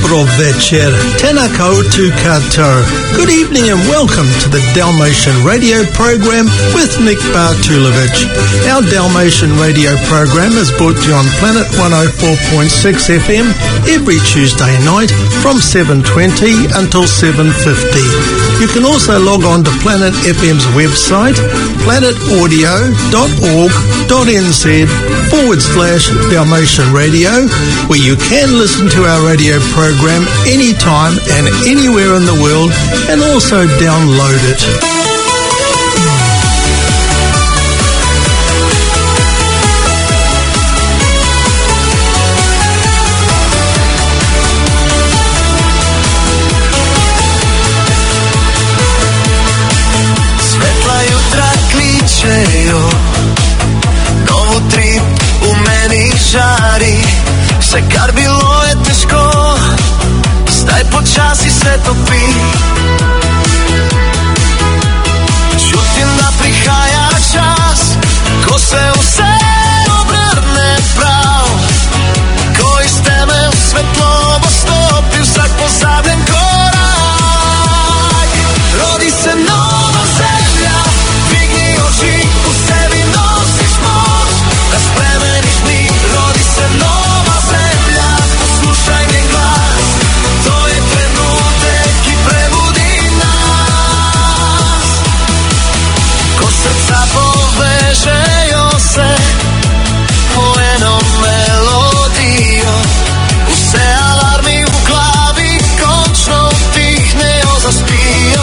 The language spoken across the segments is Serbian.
Dobro večer, tena koutou katoa. Good evening and welcome to the Dalmatian radio program with Nick Bartulovic. Our Dalmatian radio program is brought to you on Planet 104.6 FM every Tuesday night from 7:20 until 7:50. You can also log on to Planet FM's website, planetaudio.org.nz/Dalmatian Radio, where you can listen to our radio program anytime and anywhere in the world and also download it. Svetla jutra kličejo, novotrip u meni žari. Sve kar bilo je teško, zdaj počasi se topi. Čutim da prihaja čas, ko se vse obrne prav, ko iz teme u svetlobo stopi vsak pozabljen korak. Rodi se nova zemlja, digni oči, u sebi nosiš moć da spremeniš mi. Rodi se nova zemlja, poslušaj njen glas, to je trenutek i prebudi nas. Ko srca povežejo se pojenom melodijo, vse alarmi v glavi končno vtihnejo, zaspijo.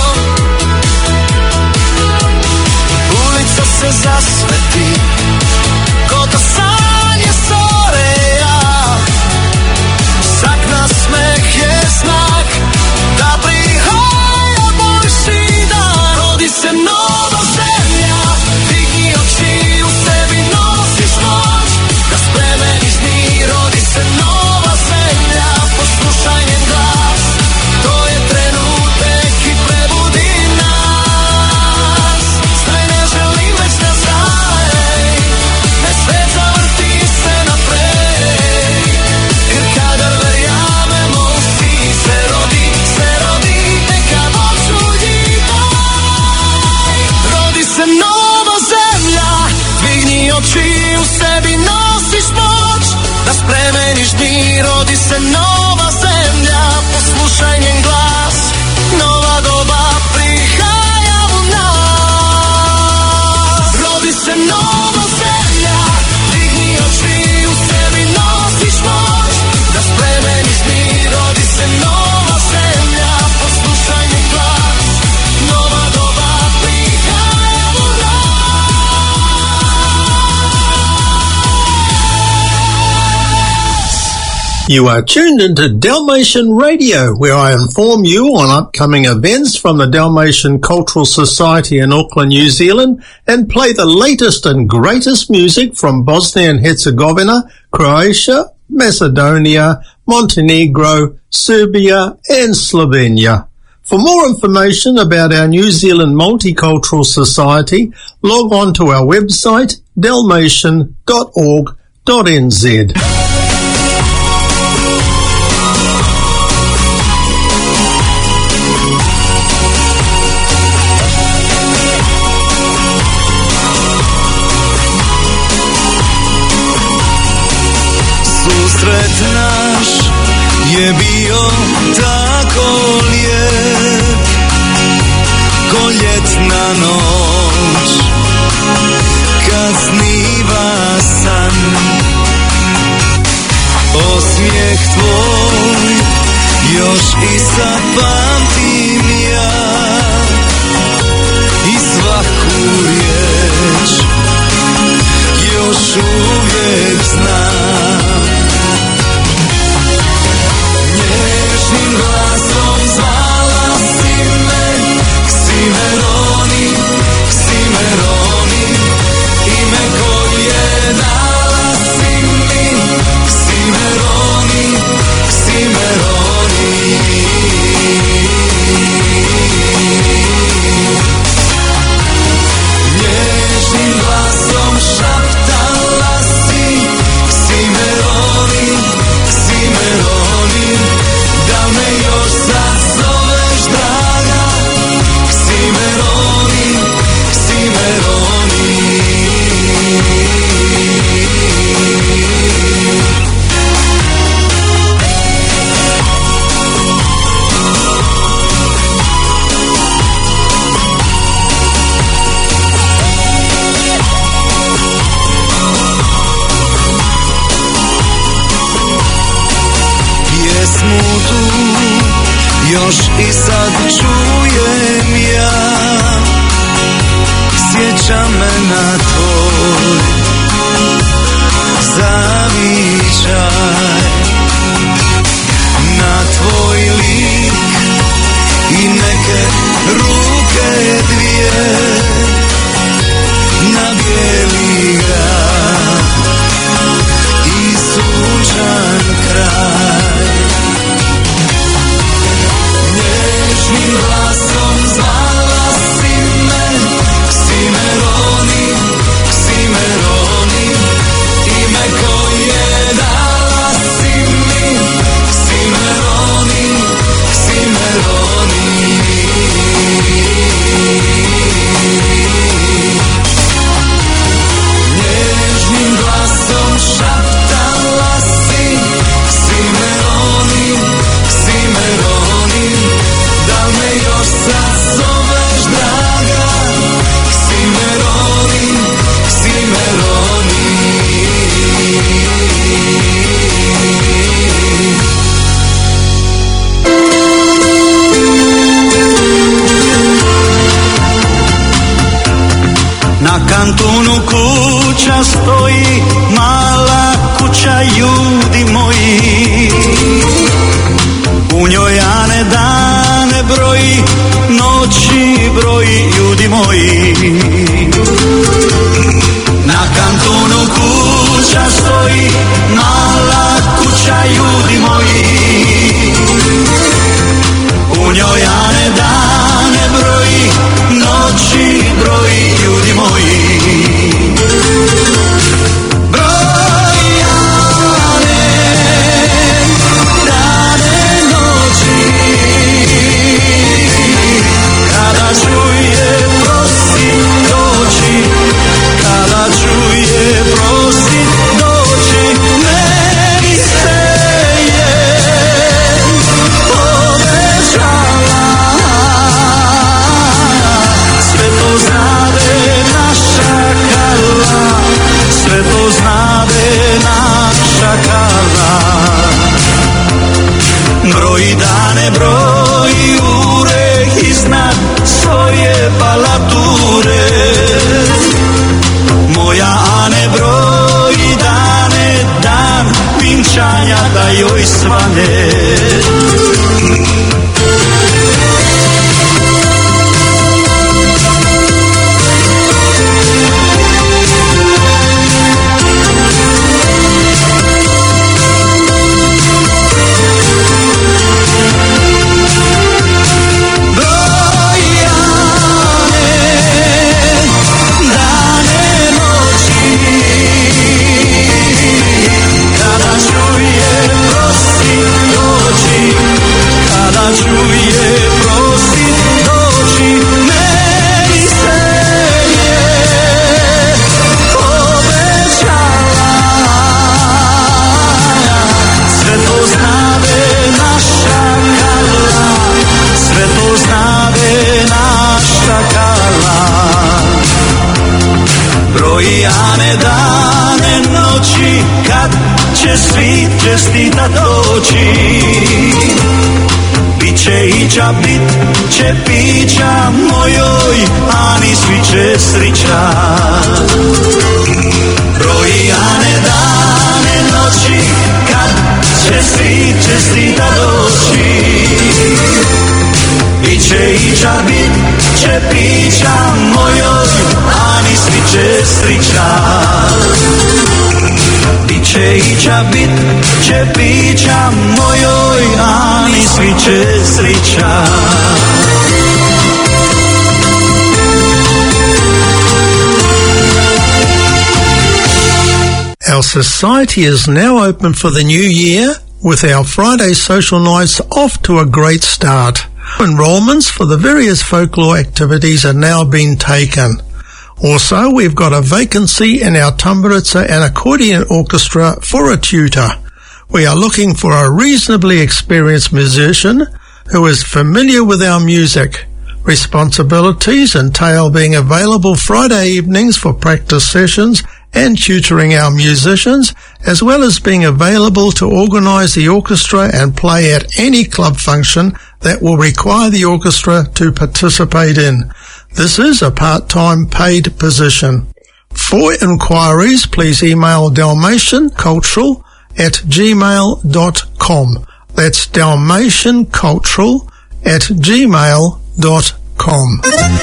Ulica se zasveti, ko da sanje zoreja. Vsak nasmeh je znak da prihaja boljši dan. Rodi se nova zemlja, digni oči, u sebi nosiš moć da spremeniš dni. Rodi se nova zemlja, poslušaj njen glas, to je trenutek i prebudi nas. Zdaj ne želim već nazaj, ne svet zavrti se naprej, jer kada verjamemo vsi se rodi, neka Bog čudi daj. Rodi se nova zemlja, digni oči, u sebi nosiš moć da spremeniš dni. Rodi se nova zemlja, poslušaj njen glas, nova doba prihaja u nas. Rodi se nova zemlja, digni oči, u sebi nosiš moć da spremeniš dni. Rodi se nova zemlja, poslušaj njen glas, nova doba prihaja u nas. You are tuned into Dalmatian Radio, where I inform you on upcoming events from the Dalmatian Cultural Society in Auckland, New Zealand, and play the latest and greatest music from Bosnia and Herzegovina, Croatia, Macedonia, Montenegro, Serbia, and Slovenia. For more information about our New Zealand Multicultural Society, log on to our website, dalmatian.org.nz. Susret naš je bio tako lijep, ko ljetna noć kad sniva san. Osmijeh tvoj još i sad pamtim ja, i svaku riječ još uvijek znam. Nježnim glasom zvala si me, Ksimeroni, Ksimeroni, ime koje dala si mi, Ksimeroni, Ksimeroni. Nježnim glasom šaptala si, Ksimeroni, pjesmu tu još i sad čujem ja. Sjeća me na tvoj zavičaj, na tvoj lik i neke ruke dvije, na bijeli grad i sunčan kraj. Nježnim glasom zvala si me, Ksimeroni, Ksimeroni, ime koje dala si mi, Ksimeroni, Ksimeroni. Nježnim glasom šaptala si, Ksimeroni, Ksimeroni, da me još sad zoveš draga, Ksimeroni, Ksimeroni. Na kantunu kuća stoji, mala kuća, ljudi moji. U njoj Ane dane broji, noći broji, ljudi moji. Na kantunu kuća stoji, mala kuća, ljudi moji. U njoj Ane dane broji, noći broji, ljudi moji. Broji dane, broji ure iznad svoje palature. Moja Ane broji dane, dan vinčanja da joj svane. Brojane dane, noći, kad će svit čestita doći. Biće ića, bit će pića, mojoj Ani svi će srića. Brojane dane, noći, kad će svit čestita doći. Biće ića, bit će pića, mojoj Ani svi će srića. Biće ića, bit će pića, mojoj Ani svi će srića. Our society is now open for the new year, with our Friday social nights off to a great start. Enrolments for the various folklore activities are now being taken. Also, we've got a vacancy in our Tamburitsa and accordion orchestra for a tutor. We are looking for a reasonably experienced musician who is familiar with our music. Responsibilities entail being available Friday evenings for practice sessions and tutoring our musicians, as well as being available to organise the orchestra and play at any club function that will require the orchestra to participate in. This is a part-time paid position. For inquiries, please email dalmatiancultural@gmail.com. That's dalmatiancultural@gmail.com.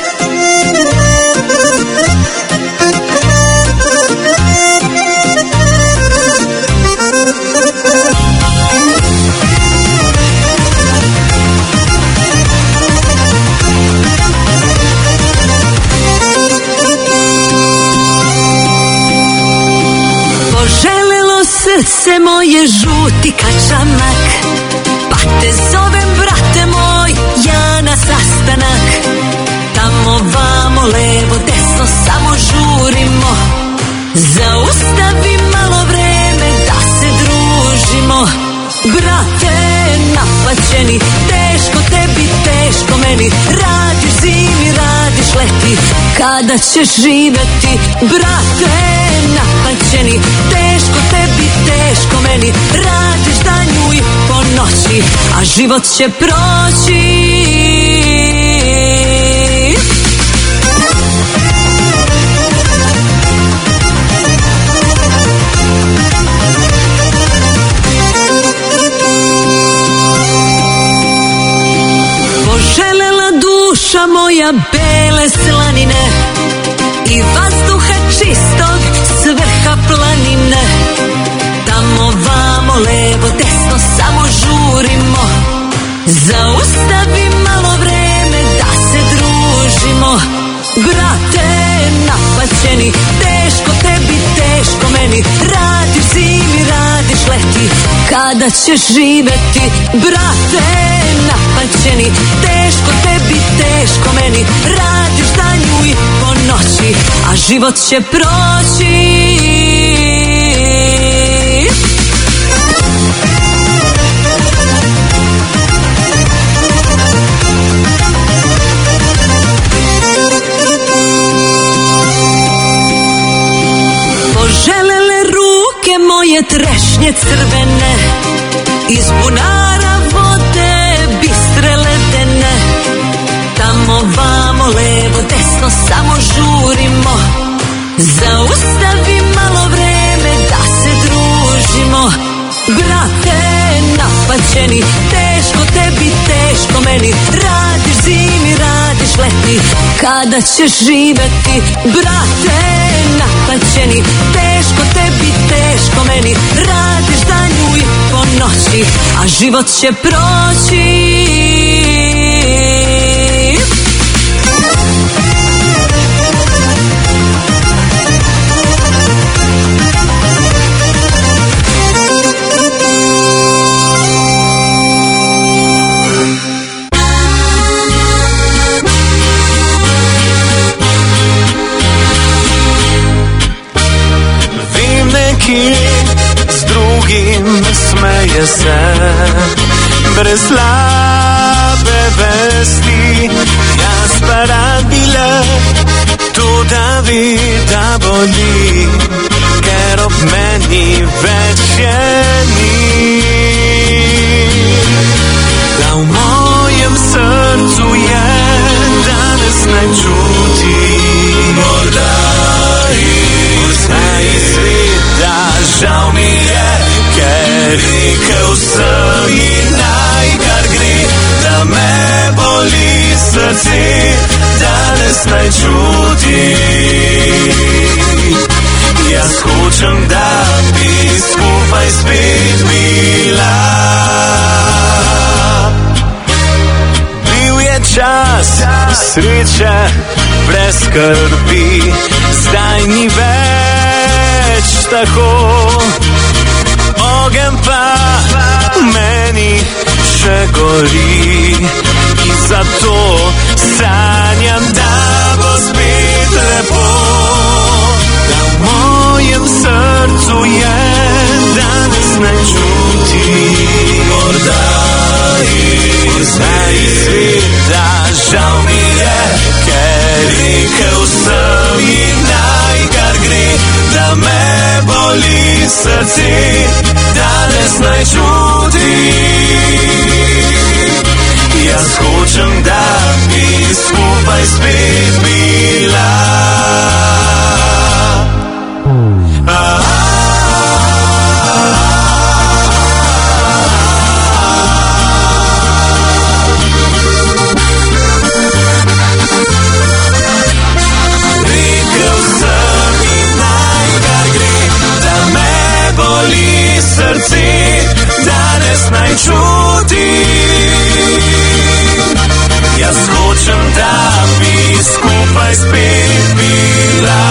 Srce moje žuti kačamak, pa te zovem brate moj, ja na sastanak. Tamo vamo levo desno samo žurimo, zaustavi malo vreme da se družimo. Brate napaćeni, teško tebi, teško meni, radiš zimi, radiš leti, kada ćeš živeti? Brate napaćeni, teško tebi, teško meni, radiš danju i po noći, a život će proći. Poželela duša moja bele slanine i vazduha čistog s vrha planine. Tamo vamo levo desno samo žurimo, zaustavi malo vreme da se družimo. Brate napaćeni, teško tebi, teško meni, radiš zimi, radiš leti, kada ćeš živeti? Brate napaćeni, teško tebi, teško meni, radiš danju i po noći, a život će proći. Poželele ruke moje trešnje crvene, iz bunara vode bistre ledene. Tamo vamo levo desno samo žurimo, zaustavi malo vreme da se družimo. Brate napaćeni, teško tebi, teško meni, radiš zimi, radiš leti, kada ćeš živeti? Brate napaćeni, teško tebi, teško meni, radiš danju i po noći, a život će proći. S drugim smeje se, brez slabe vesti, jaz pa rad bi le to, da vida boli, ker ob meni več je ni. Da v mojem srcu je danes ne čuti, morda i sveta, žal mi je, ker rekel sem in naj kar gre, da me boli srce, danes naj čuti. Jaz hočem, da bi skupaj spet bila. Bil je čas sreče brez skrbi, zdaj ni več tako. Ogenj pa meni še gori in zato sanjam, da bo spet lepo. Da v mojem srcu je danes ne čuti, morda zdaj sveta, žal mi je, ker rekel sem in naj kar gre, da da me boli srce, danes naj čuti. Jaz hočem, da bi skupaj spet bila. Rekel sem in naj kar gre, da me boli srce, danes naj čuti. Jaz hočem, da bi skupaj spet bila.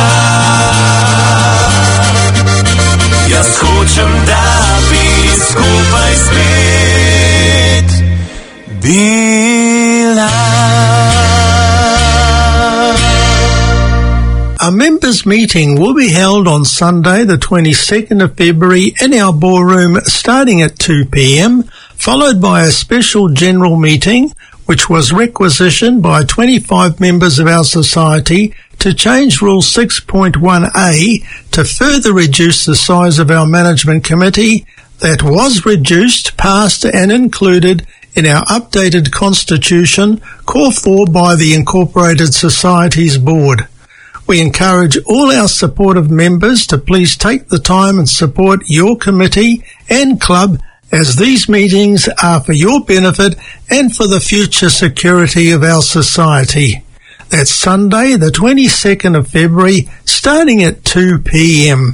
Jaz hočem, da bi skupaj spet bila. A members' meeting will be held on Sunday the 22nd of February in our ballroom starting at 2 p.m, followed by a special general meeting which was requisitioned by 25 members of our society to change Rule 6.1a to further reduce the size of our management committee that was reduced, passed and included in our updated constitution called for by the Incorporated Societies Board. We encourage all our supportive members to please take the time and support your committee and club, as these meetings are for your benefit and for the future security of our society. That's Sunday the 22nd of February starting at 2 p.m.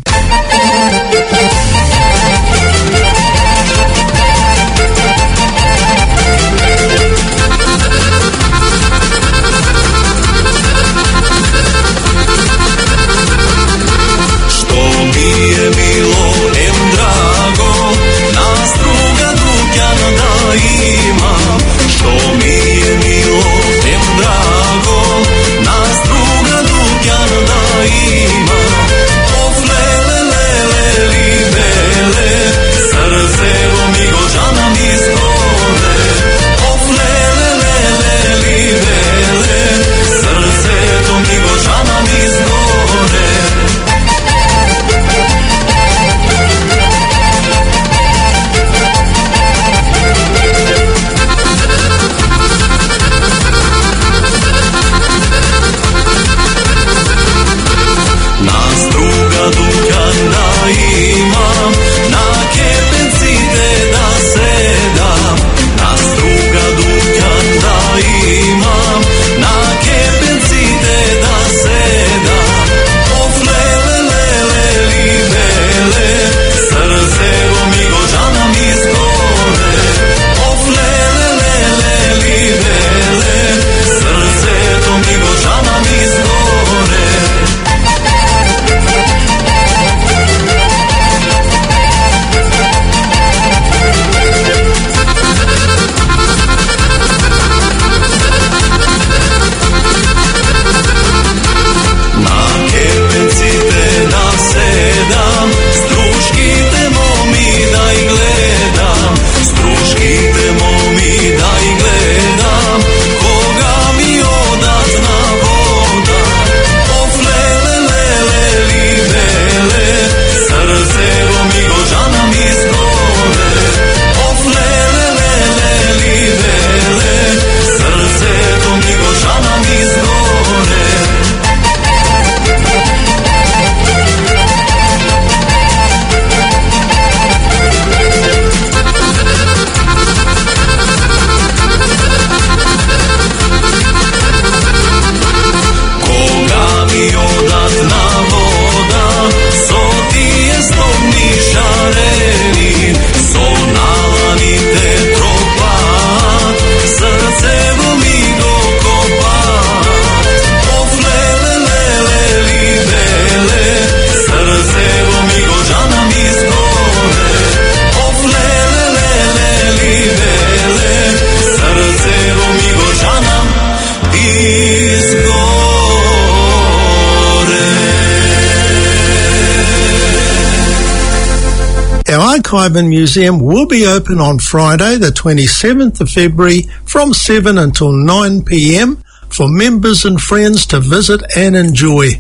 Archive and Museum will be open on Friday the 27th of February from 7 until 9 p.m. for members and friends to visit and enjoy.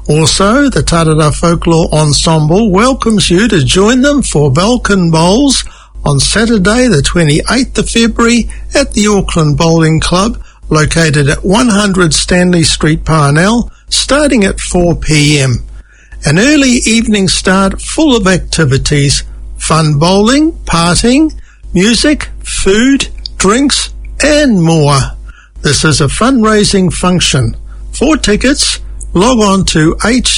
Also, the Tarara Folklore Ensemble welcomes you to join them for Vulcan Bowls on Saturday the 28th of February at the Auckland Bowling Club, located at 100 Stanley Street, Parnell, starting at 4 p.m. An early evening start full of activities, fun bowling, partying, music, food, drinks and more. This is a fundraising function. For tickets, log on to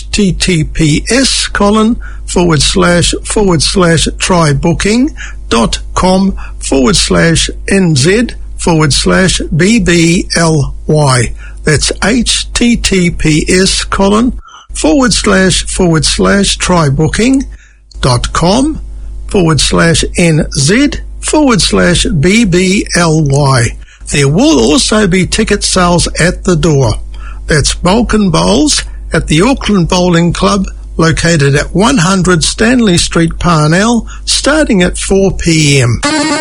https://trybooking.com/NZ/BBLY. That's https://trybooking.com/NZ/BBLY. There will also be ticket sales at the door. That's Vulcan Bowls at the Auckland Bowling Club, located at 100 Stanley Street, Parnell, starting at 4 p.m.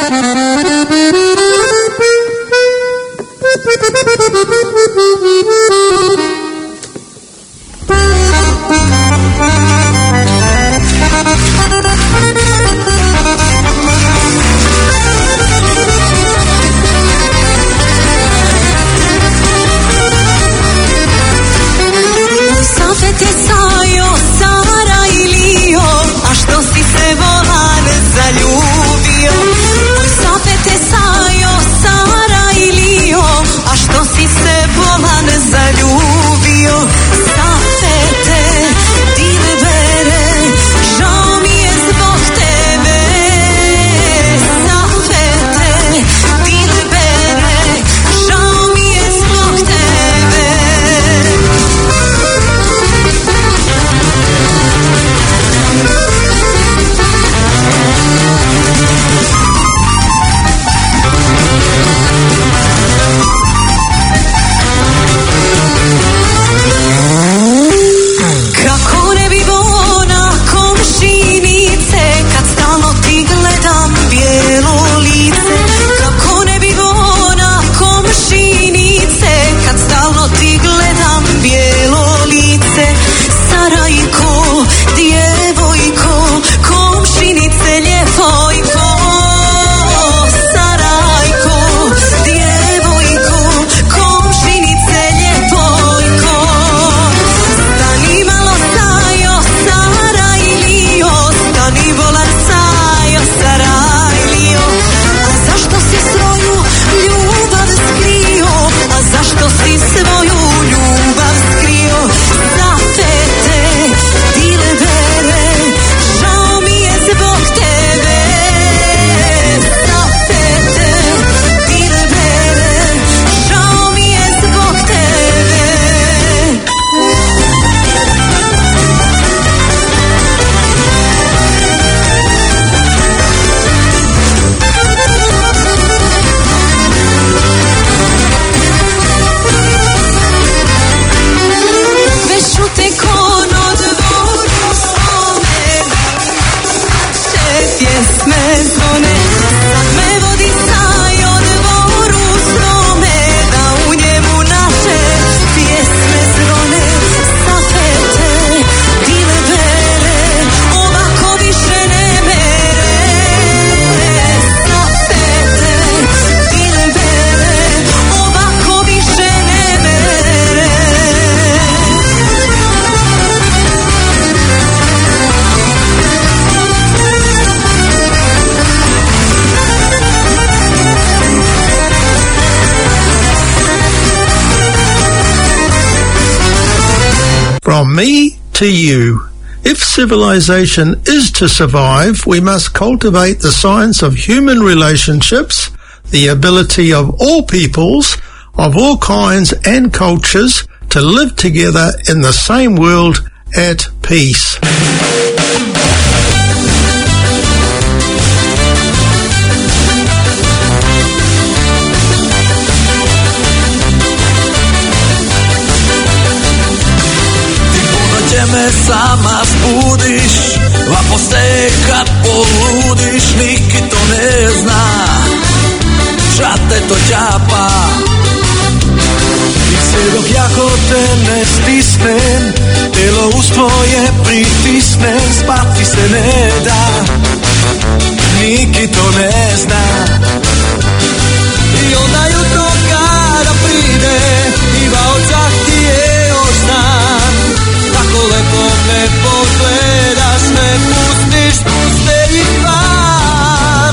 From me to you. If civilization is to survive, we must cultivate the science of human relationships, the ability of all peoples, of all kinds and cultures, to live together in the same world at peace. Me sama zbudiš, a poslije kad poludiš, niki to ne zna, šta te to ťapa. I sve dok jako te ne stisnem, telo uz tvoje pritisne, spati se ne da, niki to ne zna. I onda jutro kada pride, iva očak ti je oštan, tako lepo me pogledaš, me pustiš, puste i van.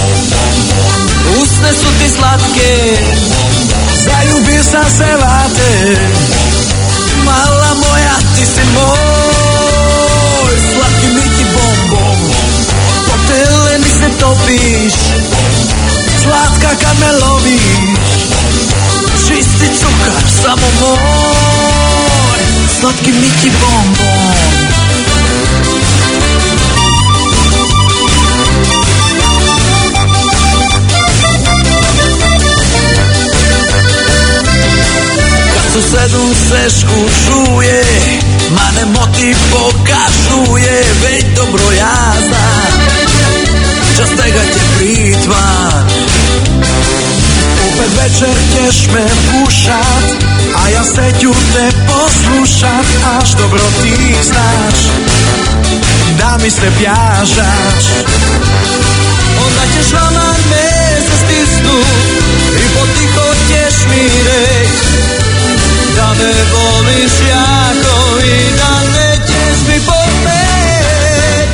Usne su ti slatke, zaljubio sam se vate, mala moja ti si moj, slatki mi ti bombom, po teleni se topiš, slatka kad me loviš, čisti cukar samo moj, slatki mi ti bombom. Susedom se škušuje, mane motiv pokazuje, već dobro ja znam, častega će pritvan. Opet večer ćeš me pušat, a ja se ću te poslušat, až dobro ti znaš, da mi se pjažaš. Onda ćeš vama me se stisnut i potiho ćeš mi reći da me voliš jako i da nećeš mi pomet.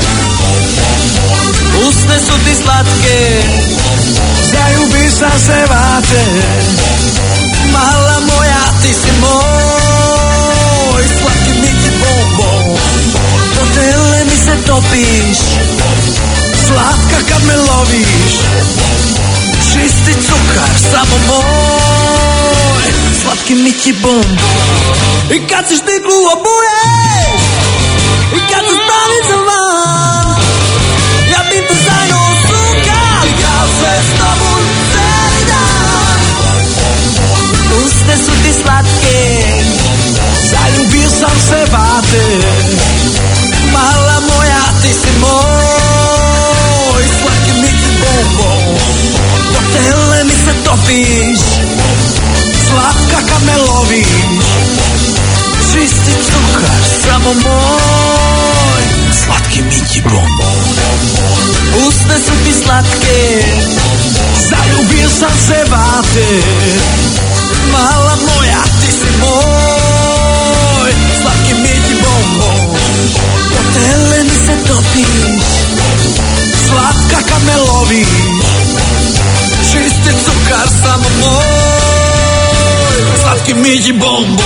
Usne su ti slatke, zaljubi sam se vate, mala moja ti si moj, slatki mi ti bombom, po tele mi se topiš, slatka kad me loviš, čisti cukar samo moj, slatki mi ti bombom. I kad si štiklu obuješ, i kad se stanica van, ja bi te zajedno sukal, ja se s tobom cijeli dan. Usne su ti slatke, zaljubio sam se vate, mala moja ti si moj, slatki mi ti bombom, po tele mi se topiš, slatka kad me loviš, čisti cukar samo moj, slatki mi ti bombom. Usne su ti slatke, zaljubio sam se vate, mala moja ti si moj, slatki mi ti bombom, po tele mi se topiš, slatka kad me loviš, čisti cukar samo moj, slatki mi ti bombom.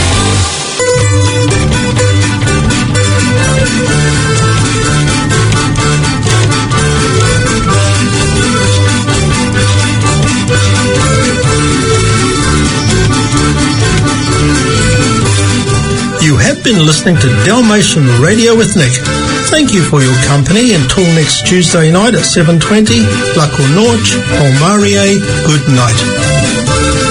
You have been listening to Dalmatian Radio with Nick. Thank you for your company. Until next Tuesday night at 7:20, Laco Norch, Polmarie, good night.